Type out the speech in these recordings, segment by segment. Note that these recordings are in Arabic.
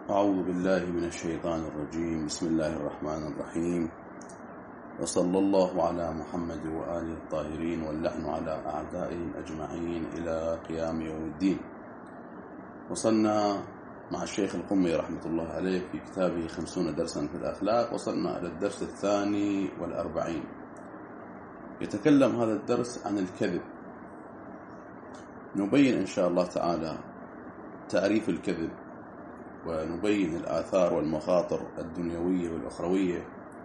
أعوذ بالله من الشيطان الرجيم. بسم الله الرحمن الرحيم، وصلى الله على محمد وآله الطاهرين، واللعن على أعدائهم أجمعين إلى قيام يوم الدين. وصلنا مع الشيخ القمي رحمة الله عليه في كتابه 50 درسا في الأخلاق، وصلنا إلى الدرس 42. يتكلم هذا الدرس عن الكذب. نبين إن شاء الله تعالى تعريف الكذب، ونبين الآثار والمخاطر الدنيوية والأخروية،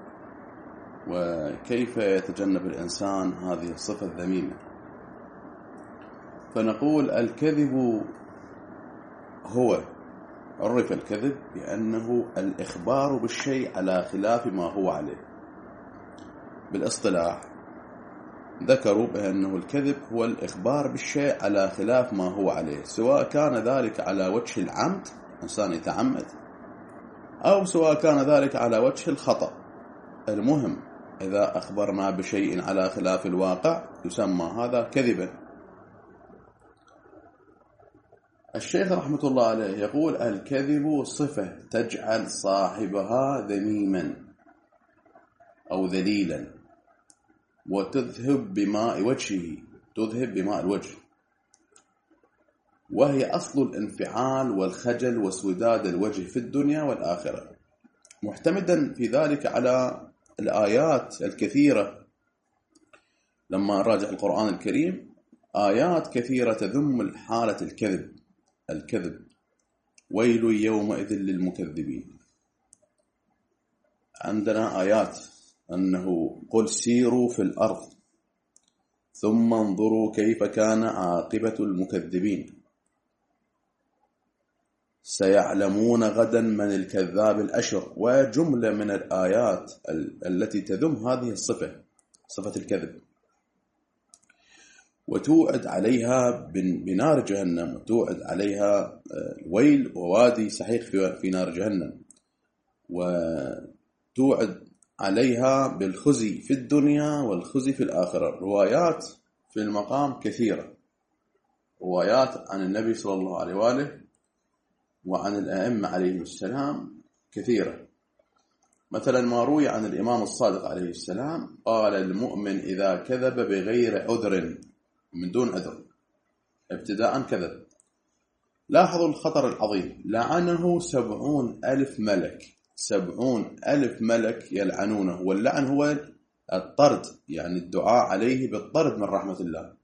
وكيف يتجنب الإنسان هذه الصفة الذميمة. فنقول الكذب عرف الكذب بأنه الإخبار بالشيء على خلاف ما هو عليه. بالاصطلاح ذكروا بأنه الكذب هو الإخبار بالشيء على خلاف ما هو عليه، سواء كان ذلك على وجه العمد، إنسان يتعمد، أو سواء كان ذلك على وجه الخطأ. المهم إذا أخبرنا بشيء على خلاف الواقع يسمى هذا كذبا. الشيخ رحمة الله عليه يقول الكذب صفة تجعل صاحبها ذميما أو ذليلا، وتذهب بماء وجهه، تذهب بماء الوجه، وهي أصل الانفعال والخجل واسوداد الوجه في الدنيا والآخرة، محتمدا في ذلك على الآيات الكثيرة. لما راجع القرآن الكريم آيات كثيرة تذم حالة الكذب. ويل يومئذ للمكذبين. عندنا آيات أنه قل سيروا في الأرض ثم انظروا كيف كان عاقبة المكذبين، سيعلمون غدا من الكذاب الأشر، وجملة من الآيات التي تذم هذه الصفة، صفة الكذب، وتوعد عليها بنار جهنم، وتوعد عليها ويل ووادي سحيق في نار جهنم، وتوعد عليها بالخزي في الدنيا والخزي في الآخرة. روايات في المقام كثيرة، روايات عن النبي صلى الله عليه وآله وعن الأئمة عليهم السلام كثيرة. مثلا ما روي عن الإمام الصادق عليه السلام قال المؤمن إذا كذب بغير عذر، من دون عذر ابتداء كذب. لاحظوا الخطر العظيم، لعنه 70,000 ملك، 70,000 ملك يلعنونه، واللعن هو الطرد، يعني الدعاء عليه بالطرد من رحمة الله.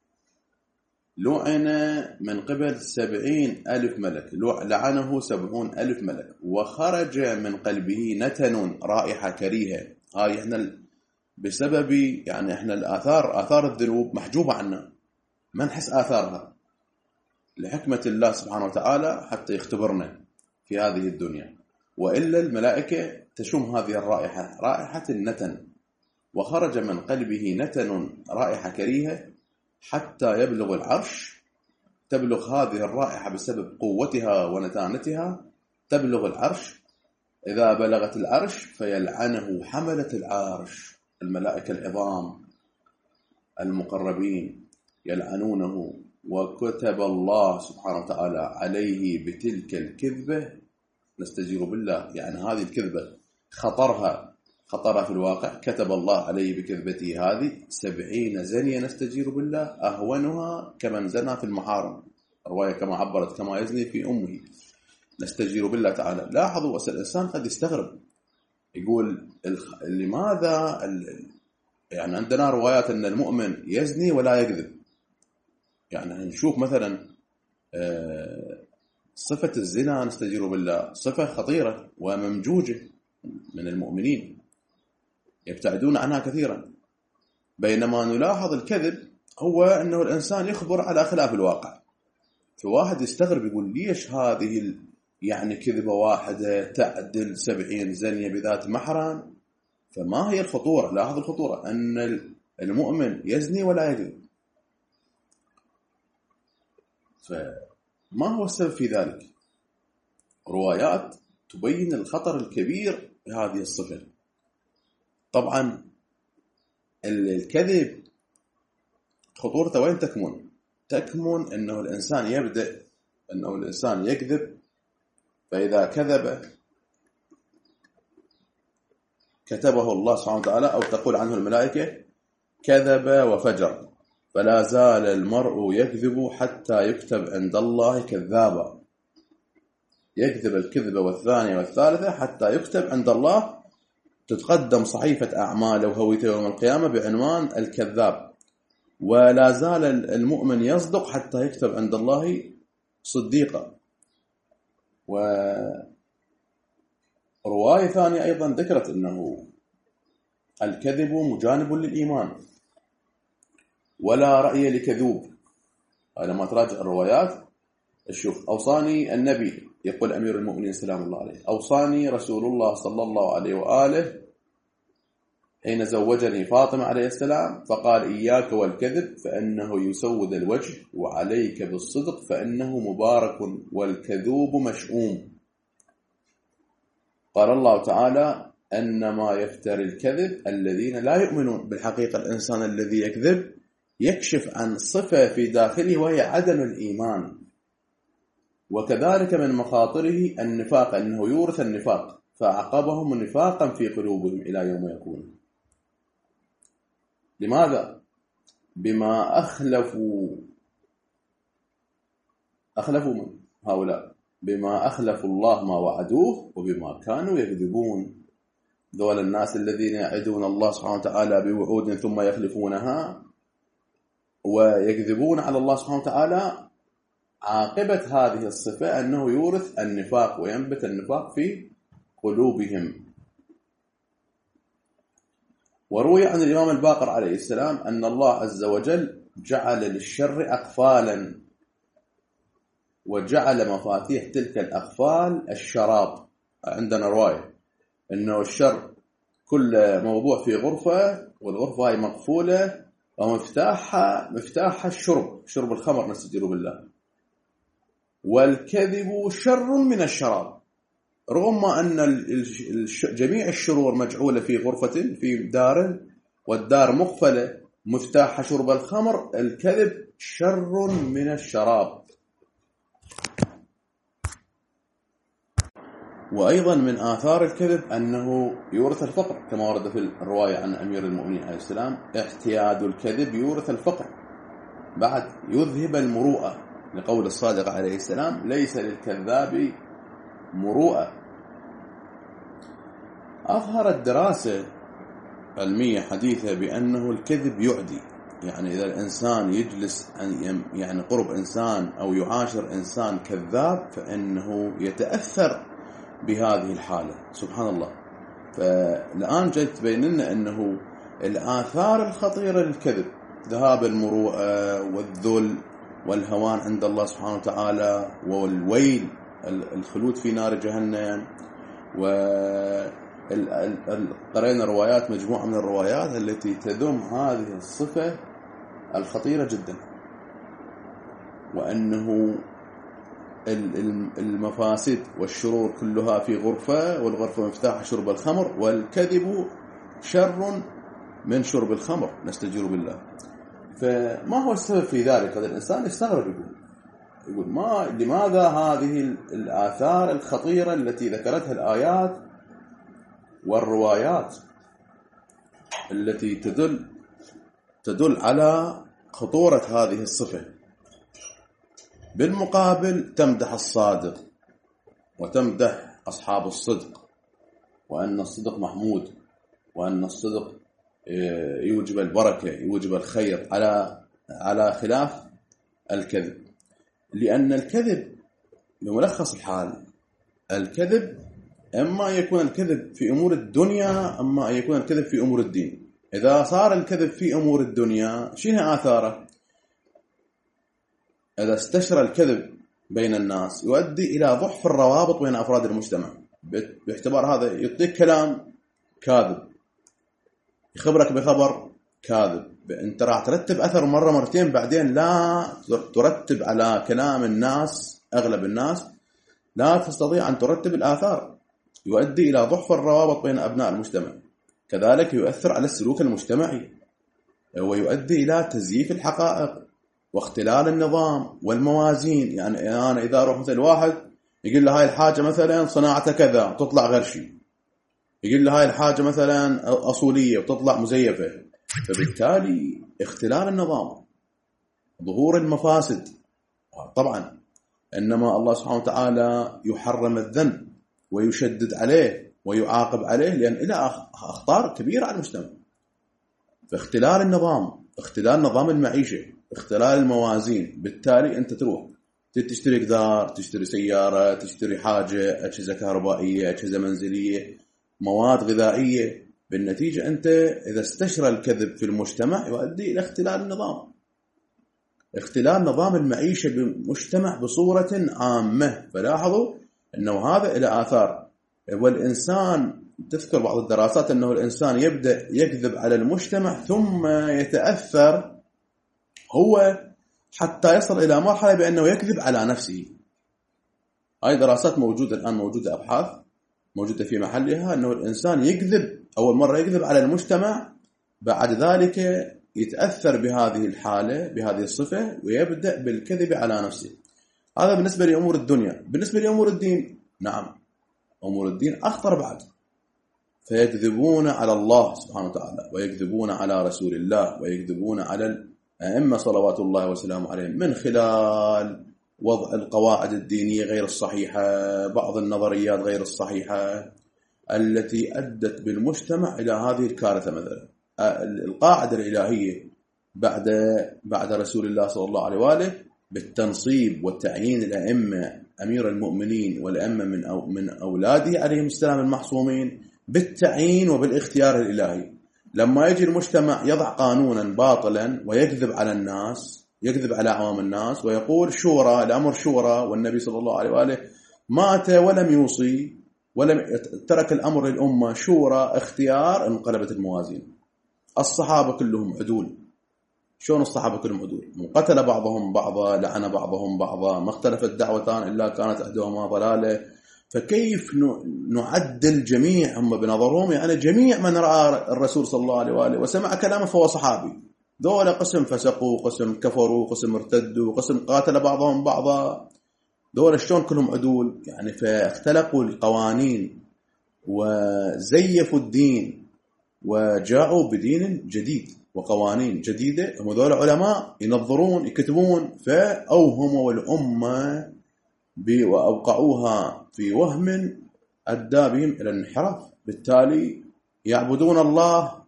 لعن من قبل 70,000 ملك، لعنه 70,000 ملك، وخرج من قلبه نتن رائحة كريهة. هاي احنا بسبب يعني احنا آثار الذنوب محجوبة عنا، ما نحس آثارها، لحكمة الله سبحانه وتعالى حتى يختبرنا في هذه الدنيا. وإلا الملائكة تشم هذه الرائحة، رائحة النتن، وخرج من قلبه نتن رائحة كريهة حتى يبلغ العرش. تبلغ هذه الرائحة بسبب قوتها ونتانتها، تبلغ العرش. إذا بلغت العرش فيلعنه حملة العرش، الملائكة العظام المقربين يلعنونه. وكتب الله سبحانه وتعالى عليه بتلك الكذبة، نستجير بالله، يعني هذه الكذبة خطرها في الواقع، كتب الله عليه بكذبته هذه 70 زنية، نستجير بالله، أهونها كمن زنى في المحارم، رواية كما عبرت كما يزني في أمه، نستجير بالله تعالى. لاحظوا الإنسان قد يستغرب، يقول لماذا يعني عندنا روايات أن المؤمن يزني ولا يكذب. يعني نشوف مثلا صفة الزنا، نستجير بالله، صفة خطيرة وممجوجة من المؤمنين يبتعدون عنها كثيرا. بينما نلاحظ الكذب هو أنه الإنسان يخبر على خلاف الواقع. فواحد يستغرب يقول ليش هذه يعني كذبة واحدة تعدل 70 زنية بذات محرم؟ فما هي الخطورة؟ لاحظ الخطورة أن المؤمن يزني ولا يكذب. فما هو السبب في ذلك؟ روايات تبين الخطر الكبير بهذه الصفة. طبعا الكذب خطورته وين تكمن؟ أنه الإنسان يبدأ أنه الإنسان يكذب فإذا كذب كتبه الله سبحانه وتعالى، أو تقول عنه الملائكة كذب وفجر، فلا زال المرء يكذب حتى يكتب عند الله كذابا. يكذب الكذبة والثانية والثالثة حتى يكتب عند الله، تتقدم صحيفة أعماله وهويته يوم القيامة بعنوان الكذاب. ولا زال المؤمن يصدق حتى يكتب عند الله صديقا. ورواية ثانية أيضا ذكرت أنه الكذب مجانب للإيمان ولا رأي لكذوب. لما تراجع الروايات الشوف، أوصاني النبي، يقول أمير المؤمنين سلام الله عليه، أوصاني رسول الله صلى الله عليه وآله حين زوجني فاطمة عليه السلام فقال إياك والكذب فإنه يسود الوجه، وعليك بالصدق فإنه مبارك، والكذوب مشؤوم. قال الله تعالى أنما يفتري الكذب الذين لا يؤمنون. بالحقيقة الإنسان الذي يكذب يكشف عن صفة في داخله وهي عدم الإيمان. وكذلك من مخاطره النفاق، أنه يورث النفاق، فعقبهم نفاقا في قلوبهم إلى يوم يكون. لماذا؟ بما أخلفوا من هؤلاء، بما أخلفوا الله ما وعدوه وبما كانوا يكذبون. ذول الناس الذين يعدون الله سبحانه وتعالى بوعود ثم يخلفونها ويكذبون على الله سبحانه وتعالى، عاقبة هذه الصفة أنه يورث النفاق وينبت النفاق في قلوبهم. وروي عن الإمام الباقر عليه السلام أن الله عز وجل جعل للشر أقفالا، وجعل مفاتيح تلك الأقفال الشراب. عندنا رواية أنه الشر كل موضوع في غرفة، والغرفة هاي مقفولة ومفتاحها شرب الخمر، نستجير بالله. والكذب شر من الشراب، رغم أن جميع الشرور مجعولة في غرفة في دار، والدار مقفلة مفتاحها شرب الخمر، الكذب شر من الشراب. وأيضا من آثار الكذب أنه يورث الفقر، كما ورد في الرواية عن أمير المؤمنين عليه السلام احتياد الكذب يورث الفقر. بعد يذهب المروءة، لقول الصادق عليه السلام ليس للكذاب مروءة. أظهرت دراسة علمية حديثة بأنه الكذب يعدي، يعني إذا الإنسان يجلس يعني قرب إنسان أو يعاشر إنسان كذاب فإنه يتأثر بهذه الحالة. سبحان الله. فالآن جاءت تبين لنا أنه الآثار الخطيرة للكذب ذهاب المروءة والذل والهوان عند الله سبحانه وتعالى والويل، الخلود في نار جهنم. وقرأنا روايات، مجموعة من الروايات التي تذم هذه الصفة الخطيرة جدا، وأنه المفاسد والشرور كلها في غرفة، والغرفة مفتاح شرب الخمر، والكذب شر من شرب الخمر، نستجير بالله. فما هو السبب في ذلك؟ هذا الإنسان يستغرب، يقول لماذا هذه الآثار الخطيرة التي ذكرتها الآيات والروايات التي تدل على خطورة هذه الصفة. بالمقابل تمدح الصادق وتمدح أصحاب الصدق، وأن الصدق محمود، وأن الصدق يوجب البركة، يوجب الخير، على خلاف الكذب. لأن الكذب بملخص الحال، الكذب إما يكون الكذب في أمور الدنيا، أما يكون الكذب في أمور الدين. إذا صار الكذب في أمور الدنيا شنو آثاره؟ إذا استشرى الكذب بين الناس يؤدي إلى ضعف الروابط بين أفراد المجتمع، باعتبار هذا يعطيك كلام كاذب، يخبرك بخبر كاذب، أنت راح ترتب أثر مرة مرتين، بعدين لا ترتب على كلام الناس، أغلب الناس لا تستطيع أن ترتب الآثار، يؤدي إلى ضعف الروابط بين أبناء المجتمع. كذلك يؤثر على السلوك المجتمعي، ويؤدي إلى تزييف الحقائق واختلال النظام والموازين. يعني أنا إذا أروح مثل واحد يقول له هاي الحاجة مثلا صناعتها كذا تطلع غير شيء، يقول له هاي الحاجة مثلا أصولية وتطلع مزيفة. فبالتالي اختلال النظام، ظهور المفاسد. طبعا إنما الله سبحانه وتعالى يحرم الذنب ويشدد عليه ويعاقب عليه لأن إلى أخطار كبيرة على المجتمع. فاختلال النظام، اختلال نظام المعيشة، اختلال الموازين، بالتالي أنت تروح تشتري دار، تشتري سيارة، تشتري حاجة، أجهزة كهربائية، أجهزة منزلية، مواد غذائية. بالنتيجة أنت إذا استشرى الكذب في المجتمع يؤدي إلى اختلال النظام، اختلال نظام المعيشة بالمجتمع بصورة عامة. فلاحظوا أنه هذا إلى آثار. والإنسان تذكر بعض الدراسات أنه الإنسان يبدأ يكذب على المجتمع ثم يتأثر هو حتى يصل إلى مرحلة بأنه يكذب على نفسه. هاي دراسات موجودة الآن، موجودة أبحاث موجودة في محلها، أنه الإنسان يكذب أول مرة يكذب على المجتمع، بعد ذلك يتأثر بهذه الحالة بهذه الصفة ويبدأ بالكذب على نفسه. هذا بالنسبة لأمور الدنيا. بالنسبة لأمور الدين، نعم أمور الدين أخطر بعد. فيكذبون على الله سبحانه وتعالى ويكذبون على رسول الله ويكذبون على الأئمة صلوات الله وسلامه عليهم من خلال وضع القواعد الدينية غير الصحيحة، بعض النظريات غير الصحيحة التي أدت بالمجتمع إلى هذه الكارثة. مثلا القاعدة الإلهية بعد رسول الله صلى الله عليه وآله بالتنصيب والتعيين الأئمة، أمير المؤمنين والأئمة من أولاده عليهم السلام المحصومين، بالتعيين وبالاختيار الإلهي. لما يجي المجتمع يضع قانونا باطلا ويكذب على الناس، يكذب على عوام الناس ويقول شورى، الأمر شورى، والنبي صلى الله عليه وآله مات ولم يوصي ولم ترك الأمر للأمة شورى اختيار، انقلبت الموازين. الصحابة كلهم عدول. شلون الصحابة كلهم عدول؟ قتل بعضهم بعضا، لعن بعضهم بعضا، ما اختلفت دعوتان إلا كانت أحدهما ضلالة. فكيف نعدل جميع هم بنظرهم؟ يعني جميع من رأى الرسول صلى الله عليه وآله وسمع كلامه فهو صحابي. دول قسم فسقوا، قسم كفروا، قسم ارتدوا، قسم قاتل بعضهم بعضا. دول شلون كلهم عدول؟ يعني فاختلقوا القوانين وزيفوا الدين وجاءوا بدين جديد وقوانين جديدة. هم دول علماء ينظرون يكتبون، فأوهموا الأمة وأوقعوها في وهم أدى بهم إلى الانحراف. بالتالي يعبدون الله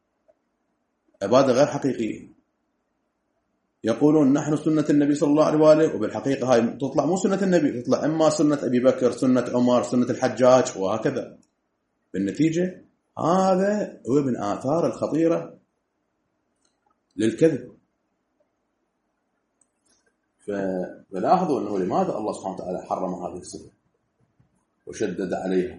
عبادة غير حقيقية، يقولون نحن سنة النبي صلى الله عليه وآله، وبالحقيقة هاي تطلع مو سنة النبي، تطلع إما سنة أبي بكر، سنة عمر، سنة الحجاج، وهكذا. بالنتيجة هذا هو من آثار الخطيرة للكذب. فلاحظوا أنه لماذا الله سبحانه وتعالى حرم هذه الصفة وشدد عليها.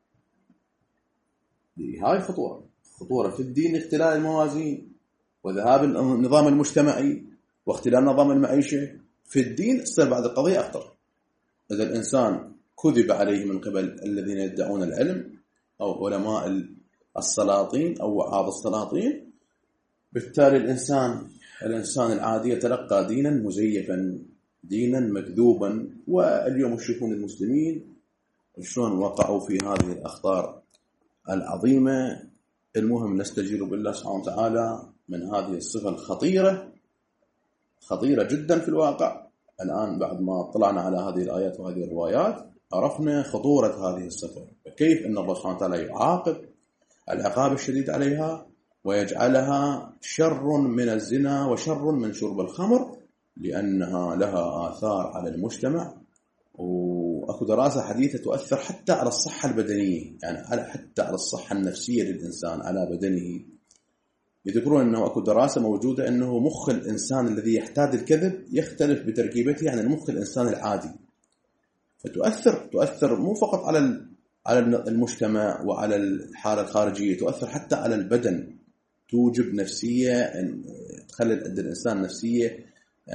هاي خطورة في الدين، اختلال الموازين وذهاب النظام المجتمعي واختلال نظام المعيشة. في الدين تصير بعد القضية أخطر. إذا الإنسان كذب عليه من قبل الذين يدعون العلم أو علماء السلاطين أو وعاظ السلاطين، بالتالي الإنسان العادي يتلقى دينا مزيفا، دينا مكذوبا. واليوم تشوفون المسلمين شلون وقعوا في هذه الأخطار العظيمة. المهم نستجير بالله سبحانه وتعالى من هذه الصفة الخطيرة، خطيرة جدا في الواقع. الآن بعد ما طلعنا على هذه الآيات وهذه الروايات عرفنا خطورة هذه الصفة، كيف أن الله سبحانه وتعالى يعاقب العقاب الشديد عليها ويجعلها شر من الزنا وشر من شرب الخمر، لأنها لها آثار على المجتمع. وأكو دراسة حديثة تؤثر حتى على الصحة البدنية، يعني حتى على الصحة النفسية للإنسان على بدنه. يذكرون أنه أكو دراسة موجودة أنه مخ الإنسان الذي يحتاج الكذب يختلف بتركيبته عن المخ الإنسان العادي. فتؤثر مو فقط على المجتمع وعلى الحالة الخارجية، تؤثر حتى على البدن. توجب نفسية، تخلي الإنسان نفسية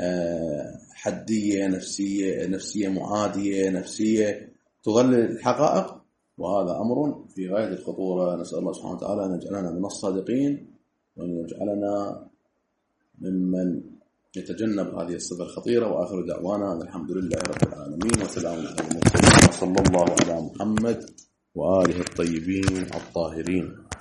حدية، نفسية معادية، نفسية تضلل الحقائق. وهذا أمر في غاية الخطورة. نسأل الله سبحانه وتعالى أن يجعلنا من الصادقين وأن يجعلنا ممن يتجنب هذه الصفة الخطيرة. وآخر دعوانا الحمد لله رب العالمين. العالمين، وسلام على المرسلين، وصلى الله على محمد وآله الطيبين الطاهرين.